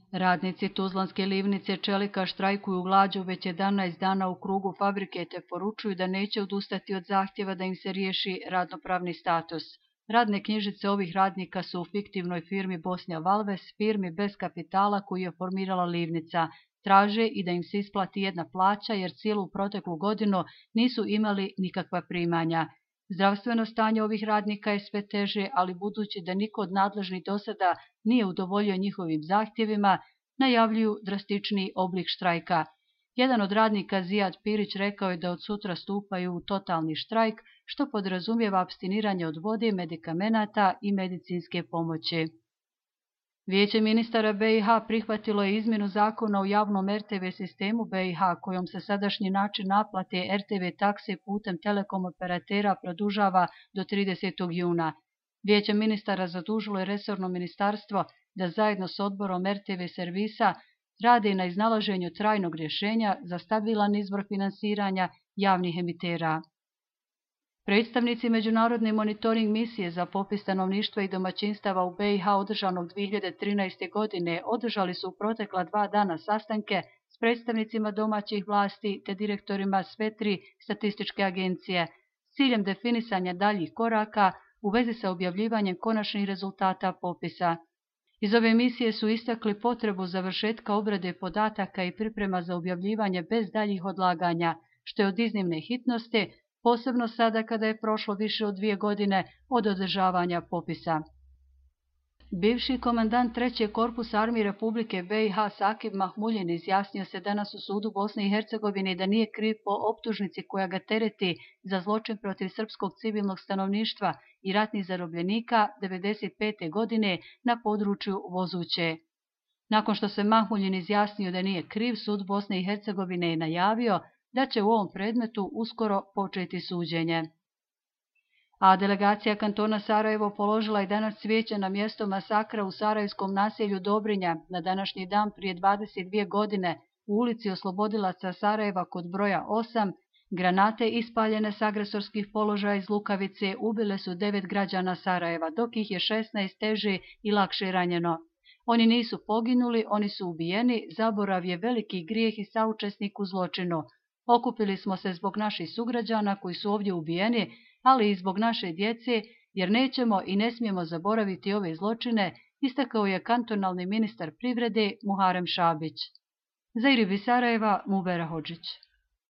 Radnici Tuzlanske livnice čelika štrajkuju glađu već 11 dana u krugu fabrike te poručuju da neće odustati od zahtjeva da im se riješi radnopravni status. Radne knjižice ovih radnika su u fiktivnoj firmi Bosnija Valves, firmi bez kapitala koju je formirala livnica. Traže i da im se isplati jedna plaća jer cijelu proteklu godinu nisu imali nikakva primanja. Zdravstveno stanje ovih radnika je sve teže, ali budući da niko od nadležnih do sada nije udovoljio njihovim zahtjevima, najavljuju drastičniji oblik štrajka. Jedan od radnika, Zijad Pirić, rekao je da od sutra stupaju u totalni štrajk, što podrazumijeva apstiniranje od vode, medikamenata i medicinske pomoći. Vijeće ministara BiH prihvatilo je izmjenu zakona o javnom RTV sistemu BiH, kojom se sadašnji način naplate RTV takse putem telekom operatera produžava do 30. juna. Vijeće ministara zadužilo je resorno ministarstvo da zajedno s odborom RTV servisa rade na iznalaženju trajnog rješenja za stabilan izvor finansiranja javnih emitera. Predstavnici Međunarodne monitoring misije za popis stanovništva i domaćinstava u BiH održanog 2013. godine održali su u protekla 2 dana sastanke s predstavnicima domaćih vlasti te direktorima sve 3 statističke agencije s ciljem definisanja daljih koraka u vezi sa objavljivanjem konačnih rezultata popisa. Iz ove misije su istakli potrebu završetka obrade podataka i priprema za objavljivanje bez daljih odlaganja, što je od iznimne hitnosti, posebno sada kada je prošlo više od 2 godine od održavanja popisa. Bivši komandant 3. korpusa armije Republike BiH Sakib Mahmuljin izjasnio se danas u sudu Bosne i Hercegovine da nije kriv po optužnici koja ga tereti za zločin protiv srpskog civilnog stanovništva i ratnih zarobljenika 1995. godine na području Vozuće. Nakon što se Mahmuljin izjasnio da nije kriv, sud Bosne i Hercegovine je najavio da će u ovom predmetu uskoro početi suđenje. A delegacija kantona Sarajevo položila je danas cvijeće na mjesto masakra u sarajevskom naselju Dobrinja na današnji dan prije 22 godine u ulici Oslobodilaca Sarajeva kod broja 8. Granate ispaljene s agresorskih položaja iz Lukavice ubile su 9 građana Sarajeva, dok ih je 16 teže i lakše ranjeno. Oni nisu poginuli, oni su ubijeni, zaborav je veliki grijeh i saučesnik u zločinu. Okupili smo se zbog naših sugrađana koji su ovdje ubijeni, ali i zbog naše djece, jer nećemo i ne smijemo zaboraviti ove zločine, istakao je kantonalni ministar privrede Muharem Šabić. Za IRIB iz Sarajeva, Mubera Hodžić.